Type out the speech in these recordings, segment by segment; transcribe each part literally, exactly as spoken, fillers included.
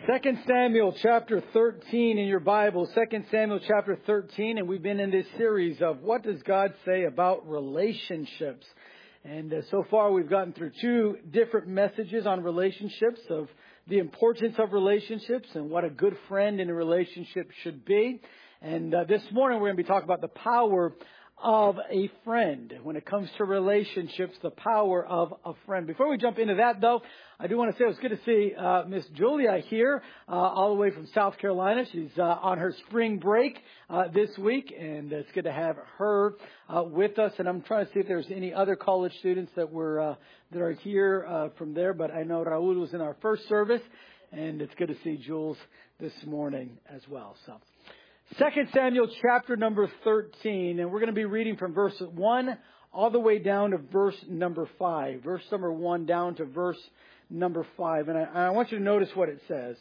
Second Samuel chapter thirteen in your Bible, Second Samuel chapter thirteen, and we've been in this series of what does God say about relationships. And uh, so far we've gotten through two different messages on relationships, of the importance of relationships and what a good friend in a relationship should be. And uh, this morning we're going to be talking about the power of a friend. When it comes to relationships, the power of a friend. Before we jump into that, though, I do want to say it was good to see uh, Miss Julia here, uh, all the way from South Carolina. She's uh, on her spring break uh, this week, and it's good to have her uh, with us. And I'm trying to see if there's any other college students that were uh, that are here uh, from there. But I know Raul was in our first service, and it's good to see Jules this morning as well. So. Second Samuel chapter number thirteen, and we're going to be reading from verse one all the way down to verse number five. Verse number one down to verse number five. And I, I want you to notice what it says.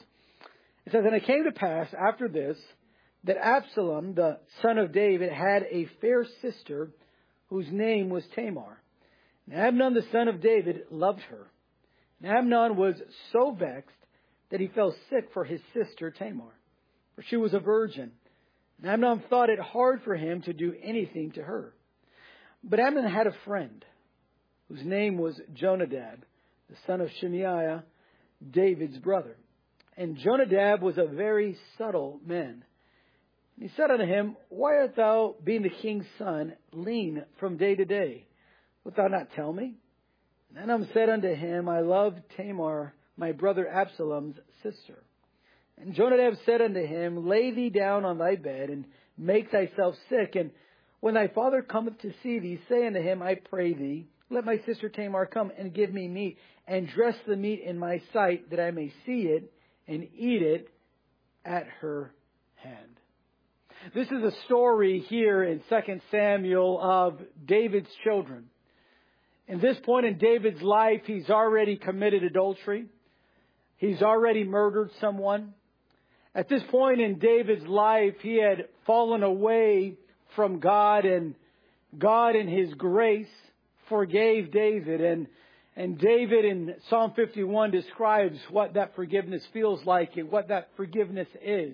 It says, "And it came to pass after this, that Absalom, the son of David, had a fair sister whose name was Tamar. And Amnon, the son of David, loved her. And Amnon was so vexed that he fell sick for his sister Tamar, for she was a virgin. And Amnon thought it hard for him to do anything to her. But Amnon had a friend whose name was Jonadab, the son of Shimeiah, David's brother. And Jonadab was a very subtle man. And he said unto him, Why art thou, being the king's son, lean from day to day? Wilt thou not tell me? And Amnon said unto him, I love Tamar, my brother Absalom's sister. And Jonadab said unto him, Lay thee down on thy bed, and make thyself sick. And when thy father cometh to see thee, say unto him, I pray thee, let my sister Tamar come and give me meat, and dress the meat in my sight, that I may see it, and eat it at her hand." This is a story here in Second Samuel of David's children. In this point in David's life, he's already committed adultery. He's already murdered someone. At this point in David's life, he had fallen away from God, and God in His grace forgave David. And, and David in Psalm fifty-one describes what that forgiveness feels like and what that forgiveness is.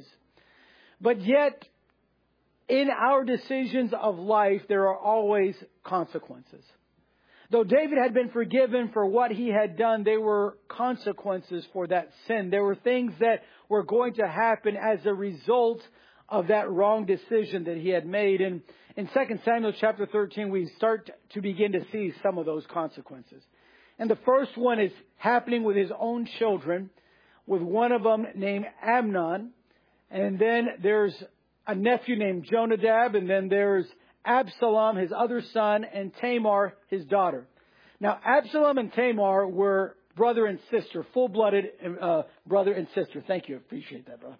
But yet, in our decisions of life, there are always consequences. Though David had been forgiven for what he had done, there were consequences for that sin. There were things that were going to happen as a result of that wrong decision that he had made. And in Second Samuel chapter thirteen, we start to begin to see some of those consequences. And the first one is happening with his own children, with one of them named Amnon. And then there's a nephew named Jonadab, and then there's Absalom, his other son, and Tamar, his daughter. Now, Absalom and Tamar were brother and sister, full-blooded uh, brother and sister. Thank you. I appreciate that, brother.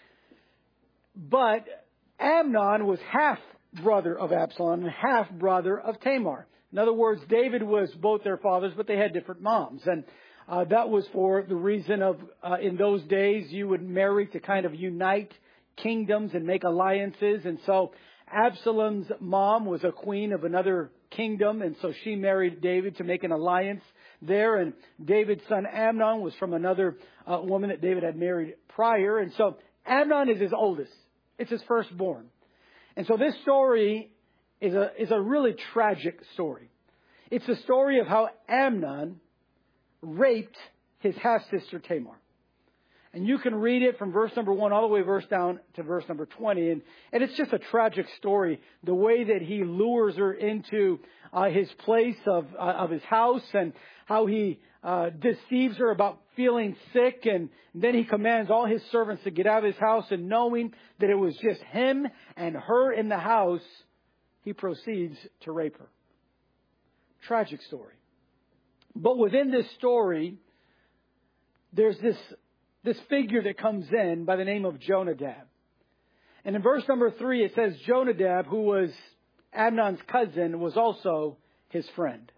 But Amnon was half-brother of Absalom and half-brother of Tamar. In other words, David was both their fathers, but they had different moms. And uh, that was for the reason of, uh, in those days, you would marry to kind of unite kingdoms and make alliances. And so Absalom's mom was a queen of another kingdom, and so she married David to make an alliance there. And David's son Amnon was from another uh, woman that David had married prior. And so Amnon is his oldest. It's his firstborn. And so this story is a is a really tragic story. It's the story of how Amnon raped his half-sister Tamar. And you can read it from verse number one all the way verse down to verse number twenty. And, and it's just a tragic story. The way that he lures her into uh, his place of, uh, of his house, and how he uh, deceives her about feeling sick. And then he commands all his servants to get out of his house. And knowing that it was just him and her in the house, he proceeds to rape her. Tragic story. But within this story, there's this... this figure that comes in by the name of Jonadab. And in verse number three, it says Jonadab, who was Amnon's cousin, was also his friend.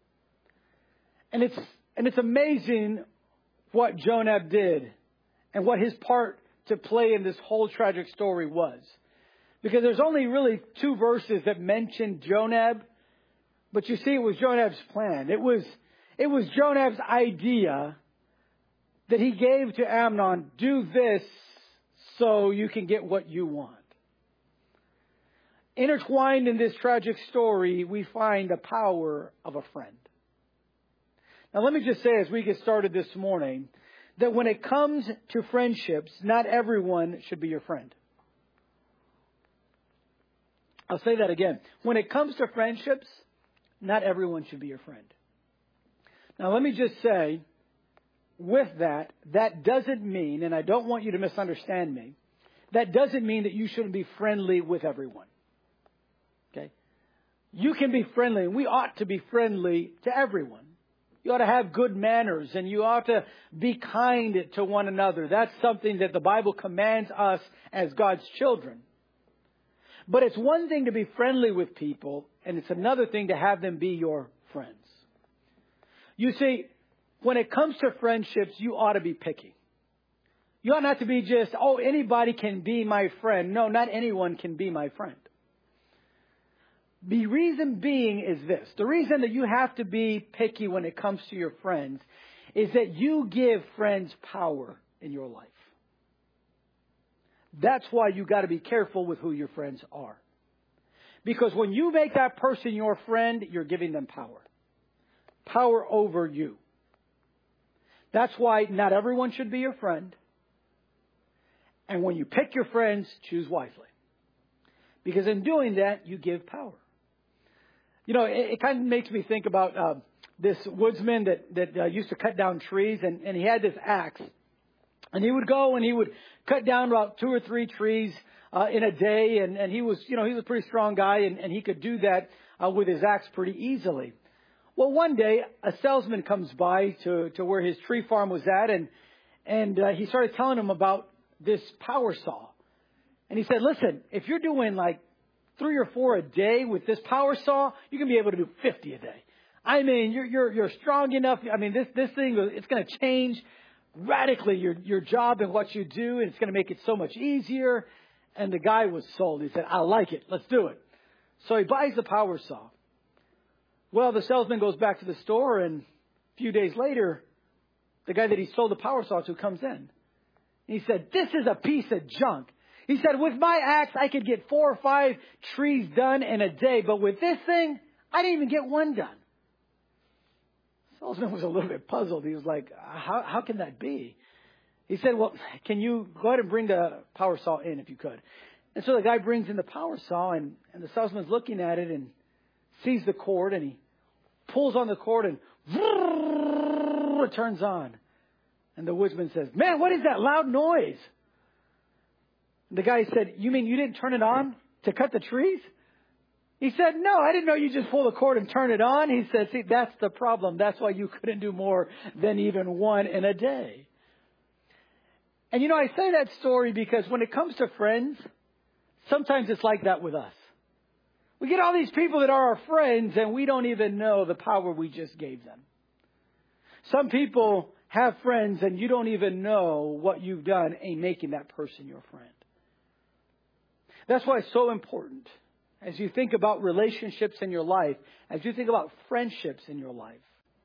And it's, and it's amazing what Jonadab did and what his part to play in this whole tragic story was. Because there's only really two verses that mention Jonadab, but you see it was Jonadab's plan. It was, it was Jonadab's idea that he gave to Amnon, do this so you can get what you want. Intertwined in this tragic story, we find the power of a friend. Now, let me just say as we get started this morning, that when it comes to friendships, not everyone should be your friend. I'll say that again. When it comes to friendships, not everyone should be your friend. Now, let me just say, with that, that doesn't mean, and I don't want you to misunderstand me, that doesn't mean that you shouldn't be friendly with everyone. Okay? You can be friendly, and we ought to be friendly to everyone. You ought to have good manners, and you ought to be kind to one another. That's something that the Bible commands us as God's children. But it's one thing to be friendly with people, and it's another thing to have them be your friends. You see, when it comes to friendships, you ought to be picky. You ought not to be just, oh, anybody can be my friend. No, not anyone can be my friend. The reason being is this. The reason that you have to be picky when it comes to your friends is that you give friends power in your life. That's why you got to be careful with who your friends are. Because when you make that person your friend, you're giving them power. Power over you. That's why not everyone should be your friend. And when you pick your friends, choose wisely. Because in doing that, you give power. You know, it, it kind of makes me think about uh, this woodsman that, that uh, used to cut down trees, and, and he had this axe. And he would go and he would cut down about two or three trees uh, in a day. And, and he was, you know, he was a pretty strong guy, and, and he could do that uh, with his axe pretty easily. Well, one day, a salesman comes by to, to where his tree farm was at, and, and uh, he started telling him about this power saw. And he said, listen, if you're doing like three or four a day with this power saw, you can be able to do fifty a day. I mean, you're, you're, you're strong enough. I mean, this, this thing, it's going to change radically your, your job and what you do, and it's going to make it so much easier. And the guy was sold. He said, I like it. Let's do it. So he buys the power saw. Well, the salesman goes back to the store, and a few days later, the guy that he sold the power saw to comes in. He said, this is a piece of junk. He said, with my axe, I could get four or five trees done in a day. But with this thing, I didn't even get one done. The salesman was a little bit puzzled. He was like, how, how can that be? He said, well, can you go ahead and bring the power saw in if you could? And so the guy brings in the power saw, and, and the salesman's looking at it and sees the cord, and he pulls on the cord, and it turns on. And the woodsman says, man, what is that loud noise? The guy said, you mean you didn't turn it on to cut the trees? He said, no, I didn't know you just pull the cord and turn it on. He said, see, that's the problem. That's why you couldn't do more than even one in a day. And you know, I say that story because when it comes to friends, sometimes it's like that with us. We get all these people that are our friends, and we don't even know the power we just gave them. Some people have friends, and you don't even know what you've done in making that person your friend. That's why it's so important as you think about relationships in your life, as you think about friendships in your life.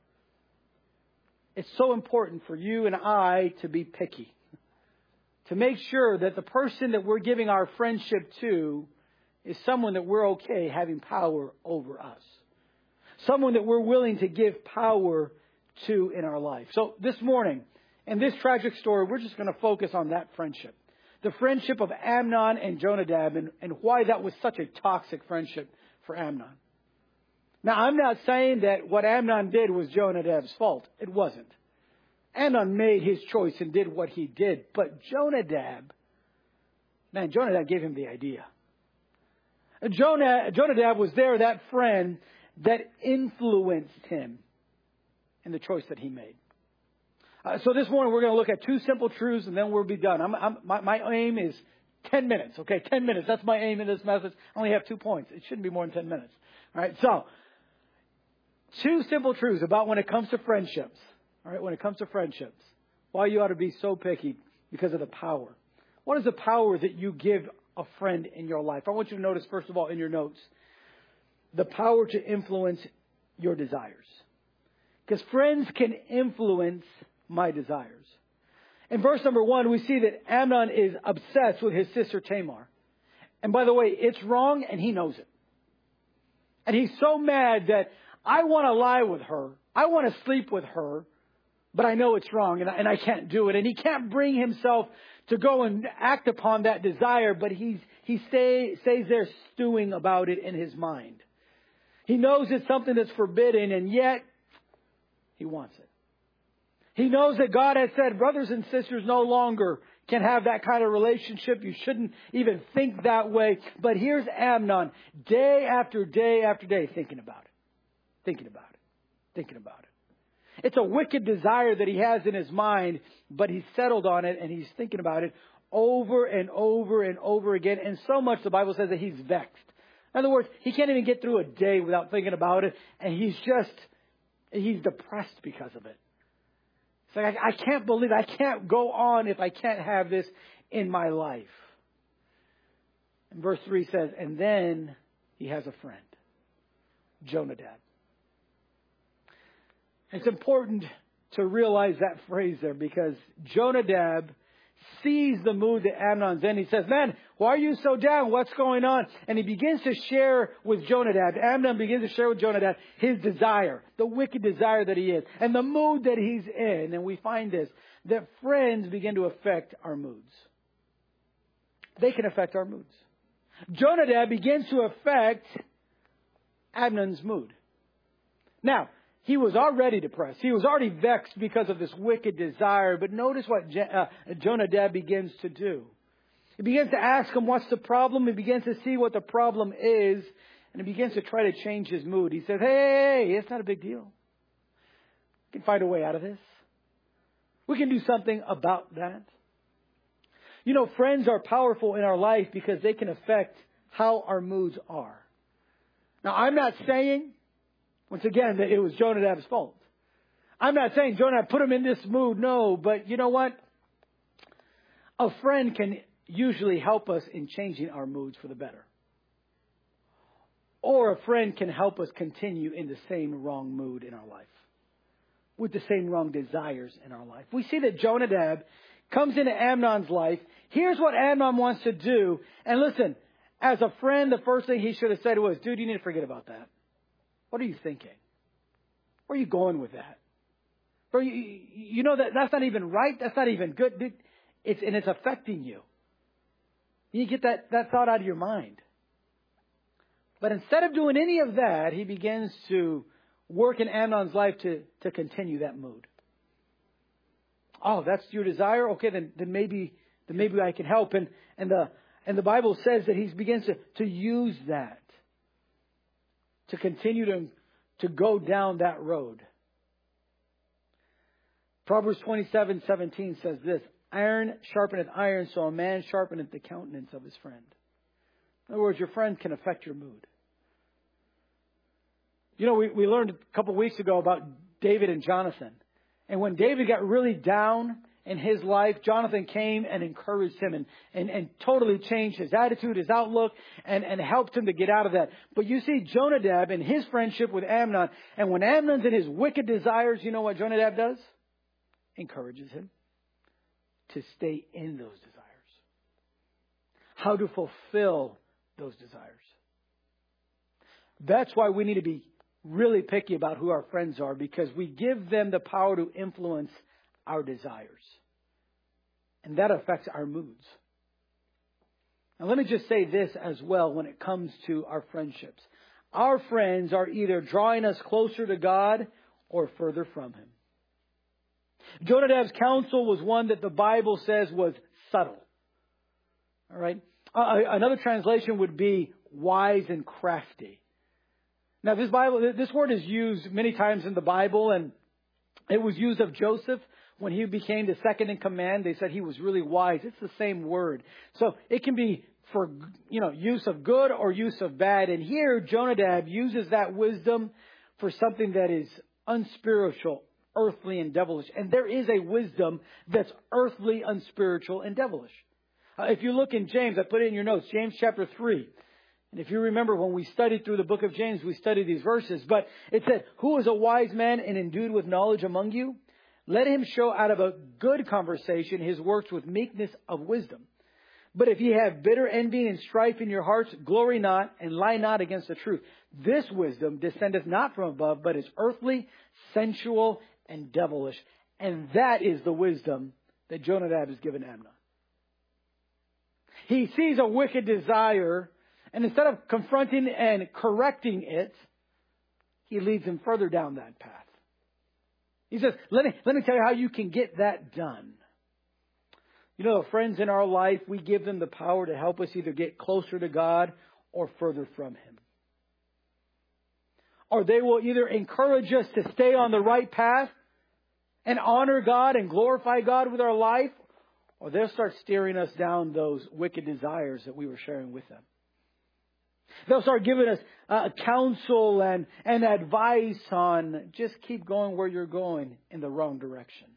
It's so important for you and I to be picky, to make sure that the person that we're giving our friendship to is someone that we're okay having power over us. Someone that we're willing to give power to in our life. So this morning, in this tragic story, we're just going to focus on that friendship. The friendship of Amnon and Jonadab, and, and why that was such a toxic friendship for Amnon. Now, I'm not saying that what Amnon did was Jonadab's fault. It wasn't. Amnon made his choice and did what he did. But Jonadab, man, Jonadab gave him the idea. Jonah, Jonadab was there, that friend that influenced him in the choice that he made. Uh, so this morning we're going to look at two simple truths, and then we'll be done. I'm, I'm, my, my aim is ten minutes. Okay, ten minutes. That's my aim in this message. I only have two points. It shouldn't be more than ten minutes. All right. So two simple truths about when it comes to friendships. All right. When it comes to friendships, why you ought to be so picky because of the power. What is the power that you give a friend in your life? I want you to notice, first of all, in your notes, the power to influence your desires. Because friends can influence my desires. In verse number one, we see that Amnon is obsessed with his sister Tamar. And by the way, it's wrong and he knows it. And he's so mad that I want to lie with her. I want to sleep with her. But I know it's wrong and I, and I can't do it. And he can't bring himself to go and act upon that desire. But he's, he stay, stays there stewing about it in his mind. He knows it's something that's forbidden and yet he wants it. He knows that God has said brothers and sisters no longer can have that kind of relationship. You shouldn't even think that way. But here's Amnon day after day after day thinking about it. Thinking about it. Thinking about it. It's a wicked desire that he has in his mind, but he's settled on it and he's thinking about it over and over and over again. And so much the Bible says that he's vexed. In other words, he can't even get through a day without thinking about it. And he's just, he's depressed because of it. It's like, I, I can't believe, I can't go on if I can't have this in my life. And verse three says, and then he has a friend, Jonadab. It's important to realize that phrase there because Jonadab sees the mood that Amnon's in. He says, man, why are you so down? What's going on? And he begins to share with Jonadab. Amnon begins to share with Jonadab his desire, the wicked desire that he is, and the mood that he's in. And we find this, that friends begin to affect our moods. They can affect our moods. Jonadab begins to affect Amnon's mood. Now, he was already depressed. He was already vexed because of this wicked desire. But notice what Je- uh, Jonadab begins to do. He begins to ask him what's the problem. He begins to see what the problem is. And he begins to try to change his mood. He says, hey, it's not a big deal. We can find a way out of this. We can do something about that. You know, friends are powerful in our life because they can affect how our moods are. Now, I'm not saying... Once again, that it was Jonadab's fault. I'm not saying Jonadab put him in this mood. No, but you know what? A friend can usually help us in changing our moods for the better. Or a friend can help us continue in the same wrong mood in our life. With the same wrong desires in our life. We see that Jonadab comes into Amnon's life. Here's what Amnon wants to do. And listen, as a friend, the first thing he should have said was, dude, you need to forget about that. What are you thinking? Where are you going with that? Bro, you, you know that that's not even right. That's not even good. It's and it's affecting you. You get that, that thought out of your mind. But instead of doing any of that, he begins to work in Amnon's life to, to continue that mood. Oh, that's your desire? Okay, then then maybe then maybe I can help. And and the and the Bible says that he begins to, to use that. To continue to, to go down that road. Proverbs twenty-seven seventeen says this, iron sharpeneth iron, so a man sharpeneth the countenance of his friend. In other words, your friend can affect your mood. You know, we, we learned a couple of weeks ago about David and Jonathan. And when David got really down in his life, Jonathan came and encouraged him and, and, and totally changed his attitude, his outlook, and, and helped him to get out of that. But you see Jonadab in his friendship with Amnon, and when Amnon's in his wicked desires, you know what Jonadab does? Encourages him to stay in those desires. How to fulfill those desires. That's why we need to be really picky about who our friends are, because we give them the power to influence our desires. And that affects our moods. Now let me just say this as well when it comes to our friendships. Our friends are either drawing us closer to God or further from Him. Jonadab's counsel was one that the Bible says was subtle. All right. Uh, another translation would be wise and crafty. Now this Bible, this word is used many times in the Bible, and it was used of Joseph when he became the second in command. They said he was really wise. It's the same word. So it can be for, you know, use of good or use of bad. And here Jonadab uses that wisdom for something that is unspiritual, earthly, and devilish. And there is a wisdom that's earthly, unspiritual, and devilish. Uh, if you look in James, I put it in your notes, James chapter three. And if you remember when we studied through the book of James, we studied these verses. But it said, who is a wise man and endued with knowledge among you? let him show out of a good conversation his works with meekness of wisdom. But if ye have bitter envy and strife in your hearts, glory not, and lie not against the truth. This wisdom descendeth not from above, but is earthly, sensual, and devilish. And that is the wisdom that Jonadab has given Amnon. He sees a wicked desire, and instead of confronting and correcting it, he leads him further down that path. He says, let me, let me tell you how you can get that done. You know, the friends in our life, we give them the power to help us either get closer to God or further from Him. Or they will either encourage us to stay on the right path and honor God and glorify God with our life, or they'll start steering us down those wicked desires that we were sharing with them. They'll start giving us uh, counsel and, and advice on just keep going where you're going in the wrong direction.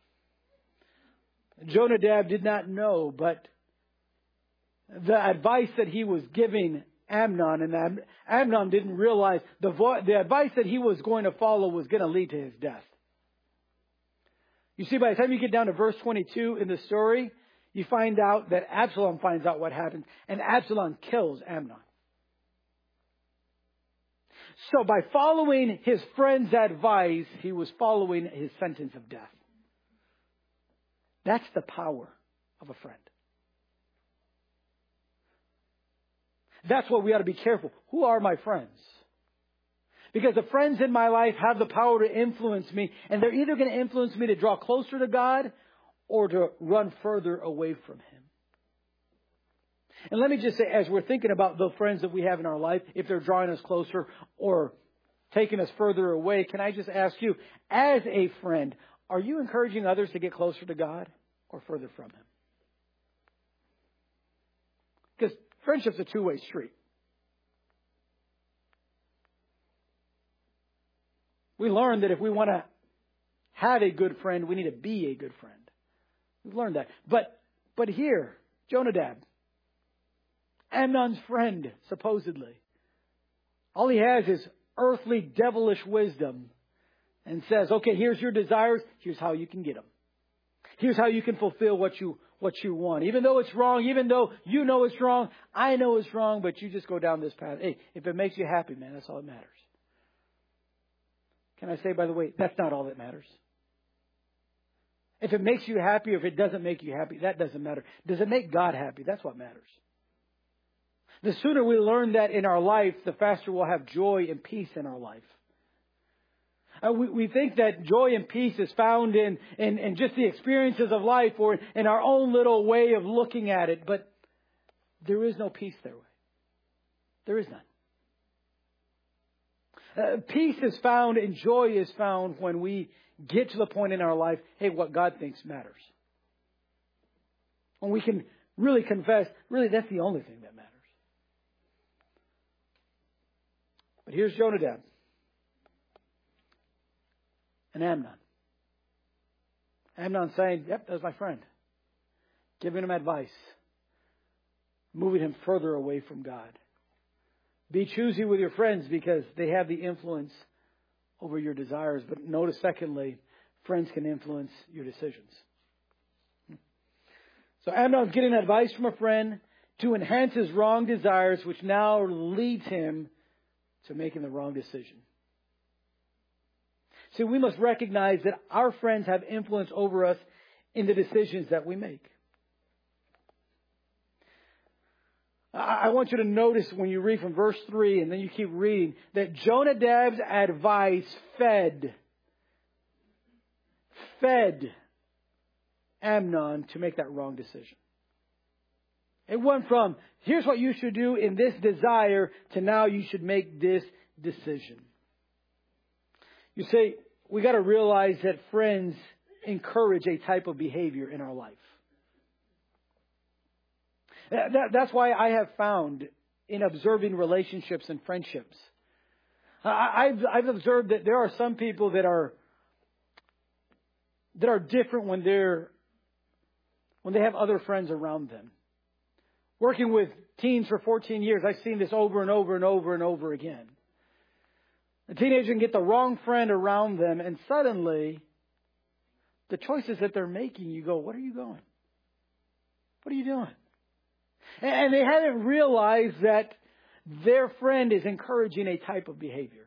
Jonadab did not know, but the advice that he was giving Amnon, and Am- Amnon didn't realize the, vo- the advice that he was going to follow was going to lead to his death. You see, by the time you get down to verse twenty-two in the story, you find out that Absalom finds out what happened, and Absalom kills Amnon. So by following his friend's advice, he was following his sentence of death. That's the power of a friend. That's what we ought to be careful. Who are my friends? Because the friends in my life have the power to influence me, and they're either going to influence me to draw closer to God or to run further away from Him. And let me just say, as we're thinking about the friends that we have in our life, if they're drawing us closer or taking us further away, can I just ask you, as a friend, are you encouraging others to get closer to God or further from Him? Because friendship's a two-way street. We learned that if we want to have a good friend, we need to be a good friend. We've learned that. But but here, Jonadab, Amnon's friend, supposedly, all he has is earthly, devilish wisdom, and says, okay, here's your desires. Here's how you can get them. Here's how you can fulfill what you what you want. Even though it's wrong, even though you know it's wrong, I know it's wrong, but you just go down this path. Hey, if it makes you happy, man, that's all that matters. Can I say, by the way, that's not all that matters. If it makes you happy or if it doesn't make you happy, that doesn't matter. Does it make God happy? That's what matters. The sooner we learn that in our life, the faster we'll have joy and peace in our life. Uh, we, we think that joy and peace is found in, in, in just the experiences of life or in our own little way of looking at it. But there is no peace that way. There is none. Uh, peace is found and joy is found when we get to the point in our life, hey, what God thinks matters. When we can really confess, really, that's the only thing that matters. But here's Jonadab and Amnon. Amnon saying, yep, that's my friend. Giving him advice. Moving him further away from God. Be choosy with your friends because they have the influence over your desires. But notice, secondly, friends can influence your decisions. So Amnon's getting advice from a friend to enhance his wrong desires, which now leads him to making the wrong decision. See, we must recognize that our friends have influence over us in the decisions that we make. I want you to notice when you read from verse three and then you keep reading that Jonadab's advice fed, fed Amnon to make that wrong decision. It went from, here's what you should do in this desire, to now you should make this decision. You see, we got to realize that friends encourage a type of behavior in our life. That, that's why I have found in observing relationships and friendships, I, I've, I've observed that there are some people that are that are different when they're when they have other friends around them. Working with teens for fourteen years, I've seen this over and over and over and over again. A teenager can get the wrong friend around them, and suddenly the choices that they're making, you go, what are you going? What are you doing? And they haven't realized that their friend is encouraging a type of behavior.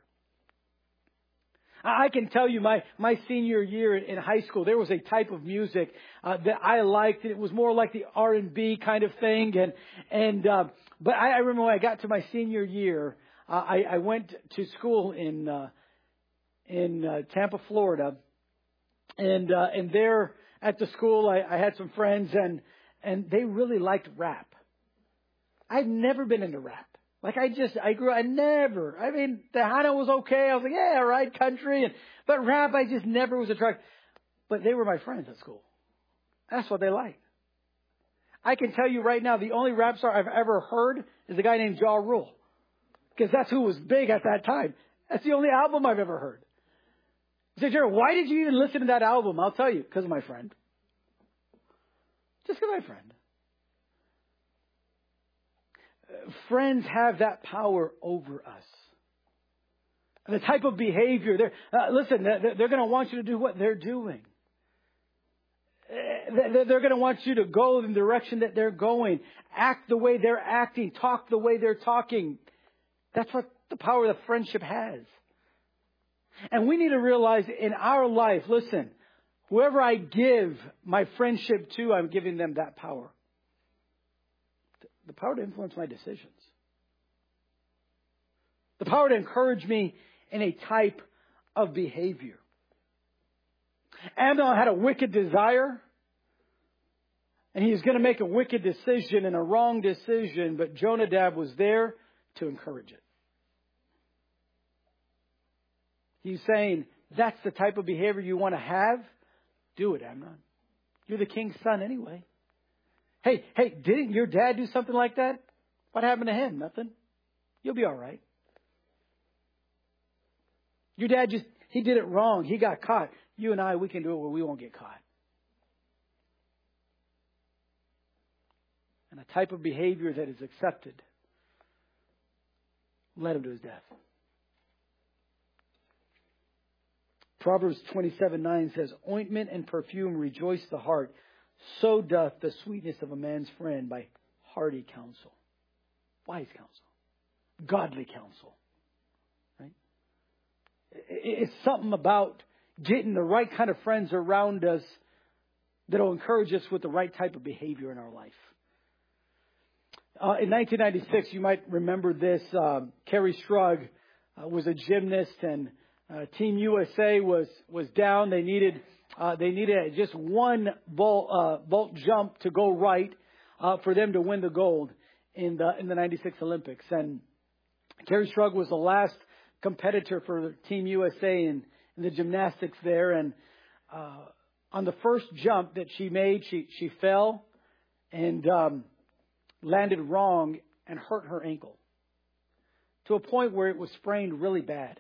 I can tell you my, my senior year in high school, there was a type of music uh, that I liked. It was more like the R and B kind of thing. And, and, uh, but I, I remember when I got to my senior year, uh, I, I went to school in, uh, in, uh, Tampa, Florida. And, uh, and there at the school, I, I had some friends and, and they really liked rap. I've never been into rap. Like I just, I grew, I never, I mean, Tejano was okay. I was like, yeah, all right, country. And, but rap, I just never was attracted. But they were my friends at school. That's what they liked. I can tell you right now, the only rap star I've ever heard is a guy named Ja Rule. Because that's who was big at that time. That's the only album I've ever heard. You say, Jared, why did you even listen to that album? I'll tell you, because of my friend. Just because of my friend. Friends have that power over us. The type of behavior, they're, uh, listen, they're, they're going to want you to do what they're doing. They're going to want you to go in the direction that they're going, act the way they're acting, talk the way they're talking. That's what the power of friendship has. And we need to realize in our life, listen, whoever I give my friendship to, I'm giving them that power. The power to influence my decisions. The power to encourage me in a type of behavior. Amnon had a wicked desire. And he was going to make a wicked decision and a wrong decision. But Jonadab was there to encourage it. He's saying, that's the type of behavior you want to have? Do it, Amnon. You're the king's son anyway. Hey, hey, didn't your dad do something like that? What happened to him? Nothing. You'll be all right. Your dad just, he did it wrong. He got caught. You and I, we can do it where we won't get caught. And a type of behavior that is accepted led him to his death. Proverbs twenty-seven nine says, ointment and perfume rejoice the heart. So doth the sweetness of a man's friend by hearty counsel. Wise counsel. Godly counsel. Right? It's something about getting the right kind of friends around us that will encourage us with the right type of behavior in our life. Uh, in nineteen ninety-six, you might remember this, um, Kerri Strug uh, was a gymnast and uh, Team U S A was, was down. They needed... Uh, they needed just one vault, uh, vault jump to go right uh, for them to win the gold in the in the ninety-six Olympics. And Kerri Strug was the last competitor for Team U S A in, in the gymnastics there. And uh, on the first jump that she made, she she fell and um, landed wrong and hurt her ankle to a point where it was sprained really bad.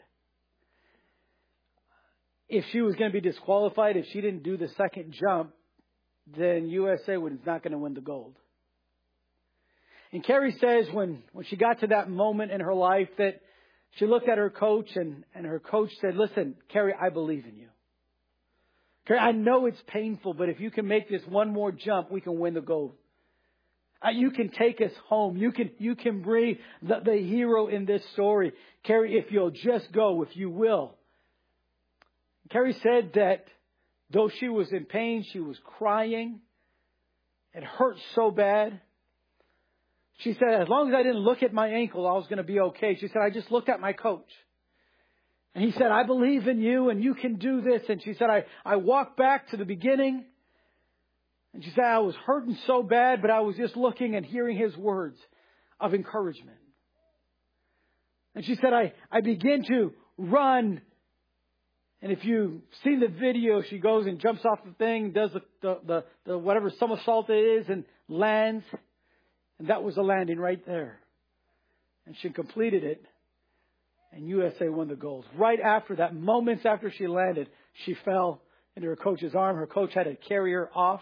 If she was going to be disqualified, if she didn't do the second jump, then U S A was not going to win the gold. And Kerri says when, when she got to that moment in her life that she looked at her coach and, and her coach said, listen, Kerri, I believe in you. Kerri, I know it's painful, but if you can make this one more jump, we can win the gold. Uh, you can take us home. You can, you can bring the, the hero in this story. Kerri, if you'll just go, if you will. Kerri said that though she was in pain, she was crying. It hurt so bad. She said, as long as I didn't look at my ankle, I was going to be okay. She said, I just looked at my coach. And he said, I believe in you and you can do this. And she said, I, I walked back to the beginning. And she said, I was hurting so bad, but I was just looking and hearing his words of encouragement. And she said, I, I began to run. And if you've seen the video, she goes and jumps off the thing, does the, the, the, the whatever somersault it is and lands. And that was the landing right there. And she completed it. And U S A won the gold. Right after that, moments after she landed, she fell into her coach's arm. Her coach had to carry her off.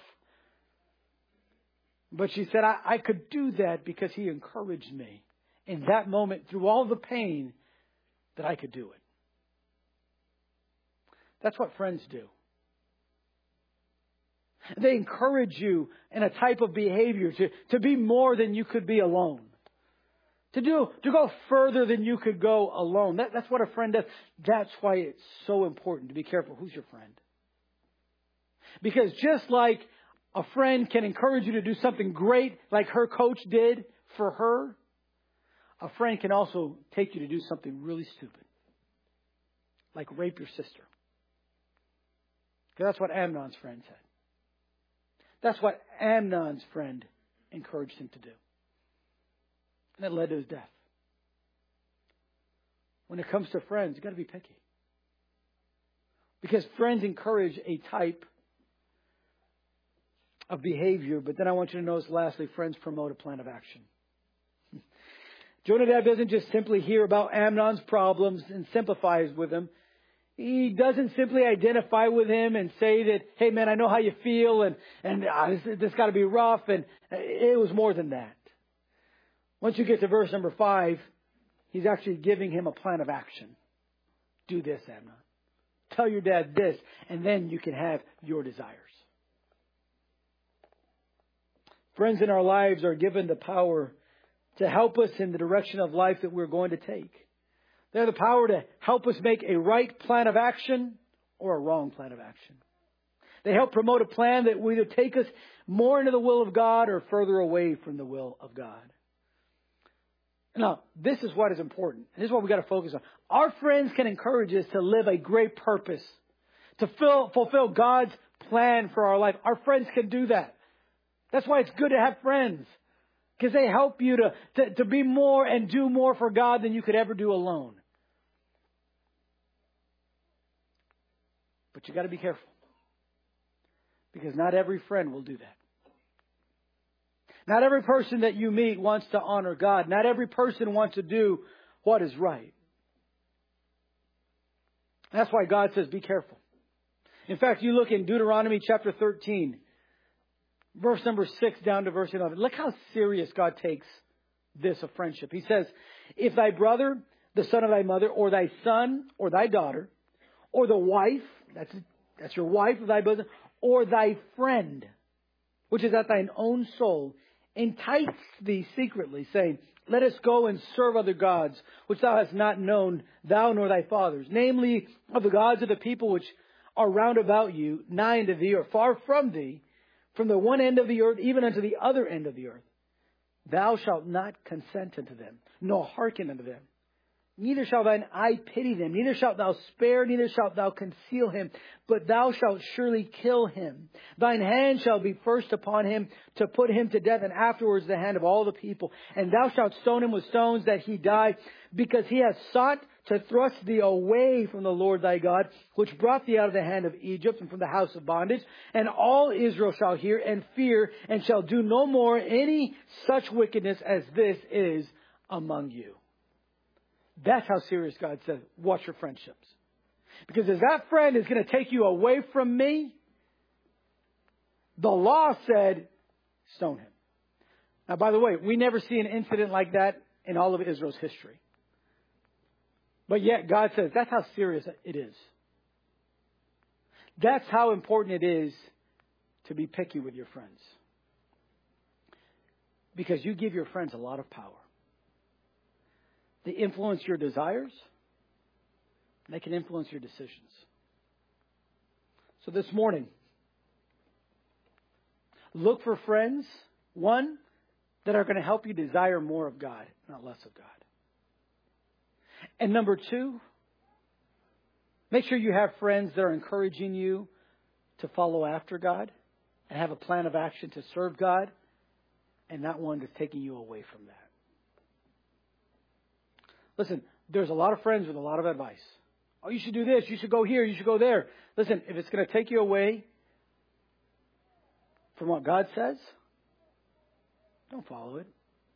But she said, I, I could do that because he encouraged me in that moment through all the pain that I could do it. That's what friends do. They encourage you in a type of behavior to, to be more than you could be alone. To do, to go further than you could go alone. That, that's what a friend does. That's why it's so important to be careful. Who's your friend? Because just like a friend can encourage you to do something great, like her coach did for her, a friend can also take you to do something really stupid. Like rape your sister. Because that's what Amnon's friend said. That's what Amnon's friend encouraged him to do. And that led to his death. When it comes to friends, you've got to be picky. Because friends encourage a type of behavior. But then I want you to notice, lastly, friends promote a plan of action. Jonadab doesn't just simply hear about Amnon's problems and sympathize with him. He doesn't simply identify with him and say that, hey man, I know how you feel and, and uh, this, this got to be rough. And it was more than that. Once you get to verse number five, he's actually giving him a plan of action. Do this, Amnon. Tell your dad this, and then you can have your desires. Friends in our lives are given the power to help us in the direction of life that we're going to take. They have the power to help us make a right plan of action or a wrong plan of action. They help promote a plan that will either take us more into the will of God or further away from the will of God. Now, this is what is important. This is what we've got to focus on. Our friends can encourage us to live a great purpose, to fill, fulfill God's plan for our life. Our friends can do that. That's why it's good to have friends. Because they help you to, to, to be more and do more for God than you could ever do alone. But you got to be careful. Because not every friend will do that. Not every person that you meet wants to honor God. Not every person wants to do what is right. That's why God says, be careful. In fact, you look in Deuteronomy chapter thirteen, verse number six down to verse eleven. Look how serious God takes this of friendship. He says, if thy brother, the son of thy mother, or thy son, or thy daughter, or the wife, that's, that's your wife of thy bosom, or thy friend, which is at thine own soul, entice thee secretly, saying, let us go and serve other gods, which thou hast not known, thou nor thy fathers, namely of the gods of the people which are round about you, nigh unto thee, or far from thee, from the one end of the earth even unto the other end of the earth. Thou shalt not consent unto them, nor hearken unto them. Neither shall thine eye pity them, neither shalt thou spare, neither shalt thou conceal him, but thou shalt surely kill him. Thine hand shall be first upon him to put him to death, and afterwards the hand of all the people. And thou shalt stone him with stones that he die, because he has sought to thrust thee away from the Lord thy God, which brought thee out of the hand of Egypt and from the house of bondage. And all Israel shall hear and fear, and shall do no more any such wickedness as this is among you. That's how serious God says, watch your friendships. Because if that friend is going to take you away from me, the law said, stone him. Now, by the way, we never see an incident like that in all of Israel's history. But yet God says, that's how serious it is. That's how important it is to be picky with your friends. Because you give your friends a lot of power. They influence your desires. And they can influence your decisions. So this morning, look for friends, one, that are going to help you desire more of God, not less of God. And number two, make sure you have friends that are encouraging you to follow after God and have a plan of action to serve God, and not one that's taking you away from that. Listen, there's a lot of friends with a lot of advice. Oh, you should do this. You should go here. You should go there. Listen, if it's going to take you away from what God says, don't follow it.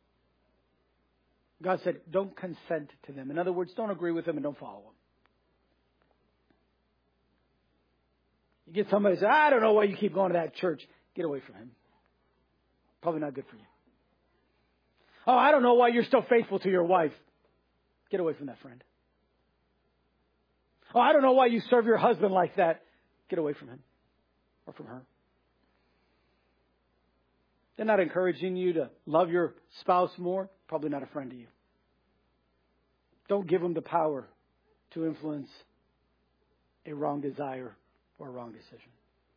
God said, don't consent to them. In other words, don't agree with them and don't follow them. You get somebody who says, I don't know why you keep going to that church. Get away from him. Probably not good for you. Oh, I don't know why you're still faithful to your wife. Get away from that friend. Oh, I don't know why you serve your husband like that. Get away from him or from her. They're not encouraging you to love your spouse more. Probably not a friend to you. Don't give them the power to influence a wrong desire or a wrong decision.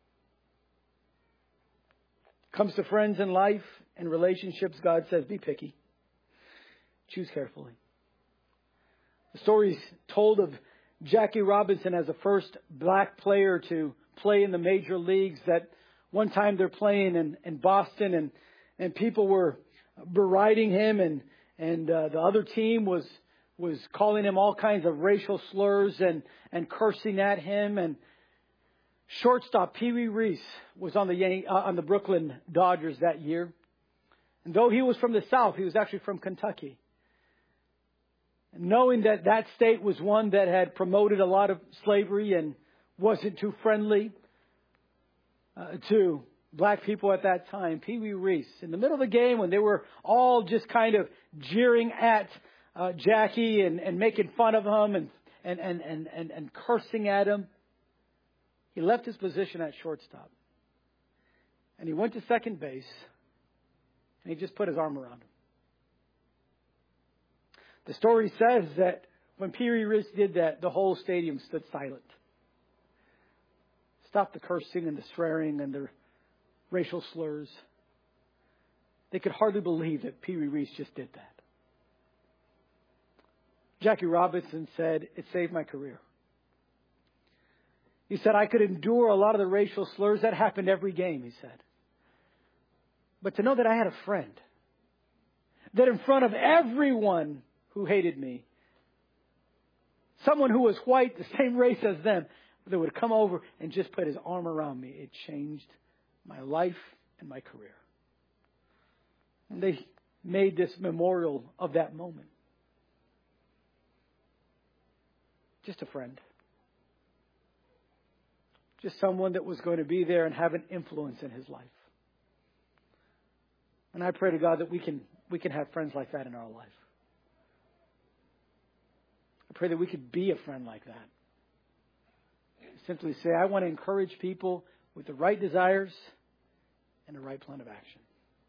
Comes to friends in life and relationships, God says, be picky. Choose carefully. The story's told of Jackie Robinson as the first black player to play in the major leagues. That one time they're playing in, in Boston, and, and people were beriding him, and, and uh, the other team was was calling him all kinds of racial slurs and, and cursing at him. And shortstop Pee Wee Reese was on the Yan- uh, on the Brooklyn Dodgers that year. And though he was from the South, he was actually from Kentucky. And knowing that that state was one that had promoted a lot of slavery and wasn't too friendly uh, to black people at that time, Pee Wee Reese, in the middle of the game when they were all just kind of jeering at uh, Jackie and, and making fun of him and, and, and, and, and, and cursing at him, he left his position at shortstop. And he went to second base, and he just put his arm around him. The story says that when Pee Wee Reese did that, the whole stadium stood silent. Stopped the cursing and the swearing and the racial slurs. They could hardly believe that Pee Wee Reese just did that. Jackie Robinson said, it saved my career. He said, I could endure a lot of the racial slurs. That happened every game, he said. But to know that I had a friend, that in front of everyone who hated me, someone who was white, the same race as them, that would come over and just put his arm around me, it changed my life and my career. And they made this memorial of that moment. Just a friend. Just someone that was going to be there and have an influence in his life. And I pray to God that we can we can have friends like that in our life. I pray that we could be a friend like that. Simply say, I want to encourage people with the right desires and the right plan of action.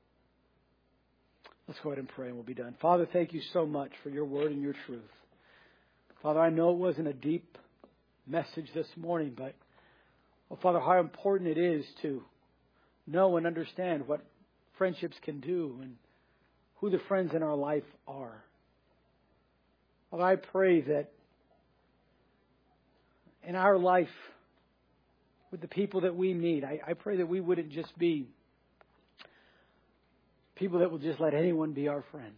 Let's go ahead and pray and we'll be done. Father, thank you so much for your word and your truth. Father, I know it wasn't a deep message this morning, but oh, Father, how important it is to know and understand what friendships can do and who the friends in our life are. Father, I pray that in our life, with the people that we meet, I, I pray that we wouldn't just be people that will just let anyone be our friend.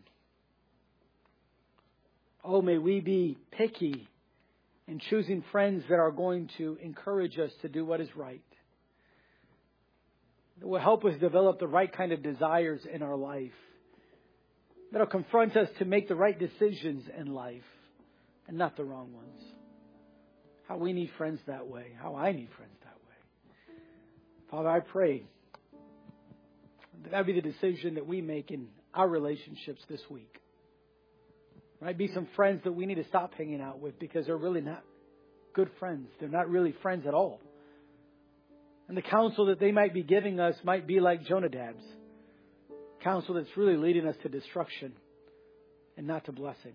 Oh, may we be picky in choosing friends that are going to encourage us to do what is right. That will help us develop the right kind of desires in our life. That will confront us to make the right decisions in life and not the wrong ones. How we need friends that way. How I need friends that way. Father, I pray that that be the decision that we make in our relationships this week. There might be some friends that we need to stop hanging out with because they're really not good friends. They're not really friends at all. And the counsel that they might be giving us might be like Jonadab's. Counsel that's really leading us to destruction and not to blessing.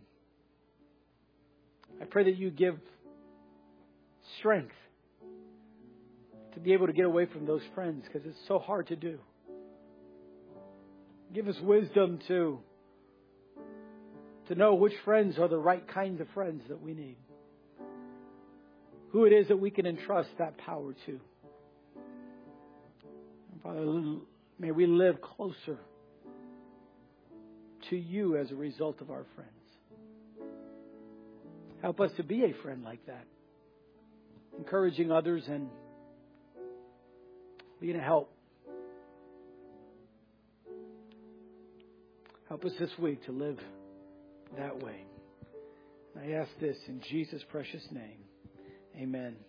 I pray that you give strength to be able to get away from those friends because it's so hard to do. Give us wisdom to, to know which friends are the right kinds of friends that we need. Who it is that we can entrust that power to. And Father, may we live closer to you as a result of our friends. Help us to be a friend like that. Encouraging others and being a help. Help us this week to live that way. I ask this in Jesus' precious name. Amen.